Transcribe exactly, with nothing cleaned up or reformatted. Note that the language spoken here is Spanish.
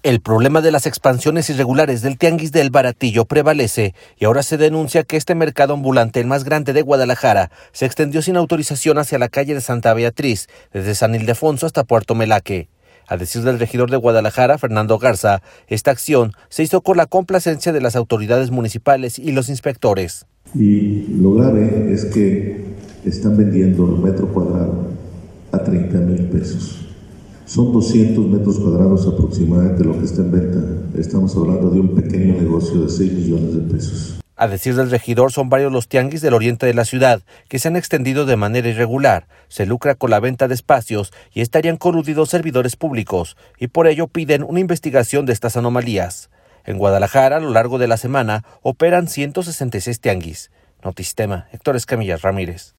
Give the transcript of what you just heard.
El problema de las expansiones irregulares del Tianguis del Baratillo prevalece y ahora se denuncia que este mercado ambulante, el más grande de Guadalajara, se extendió sin autorización hacia la calle de Santa Beatriz, desde San Ildefonso hasta Puerto Melaque. A decir del regidor de Guadalajara, Fernando Garza, esta acción se hizo con la complacencia de las autoridades municipales y los inspectores. Y lo grave es que están vendiendo el metro cuadrado a treinta mil pesos. Son doscientos metros cuadrados aproximadamente lo que está en venta. Estamos hablando de un pequeño negocio de seis millones de pesos. A decir del regidor, son varios los tianguis del oriente de la ciudad que se han extendido de manera irregular. Se lucra con la venta de espacios y estarían coludidos servidores públicos y por ello piden una investigación de estas anomalías. En Guadalajara, a lo largo de la semana, operan ciento sesenta y seis tianguis. Notisistema, Héctor Escamilla Ramírez.